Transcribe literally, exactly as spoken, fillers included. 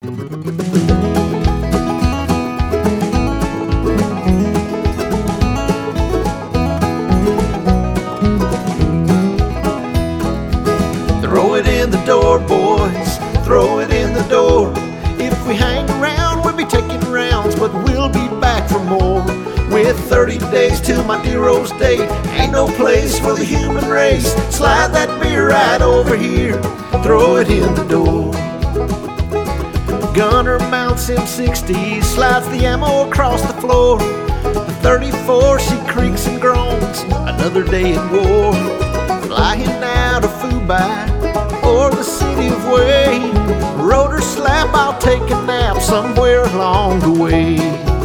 Throw it in the door, boys, throw it in the door. If we hang around, we'll be taking rounds, but we'll be back for more. With thirty days till my dear Rose Day, ain't no place for the human race. Slide that beer right over here, throw it in the door. Gunner mounts M sixty, slides the ammo across the floor. The thirty-four, she creaks and groans, another day in war. Flying out of Fubai or the city of Wade, rotor slap, I'll take a nap somewhere along the way.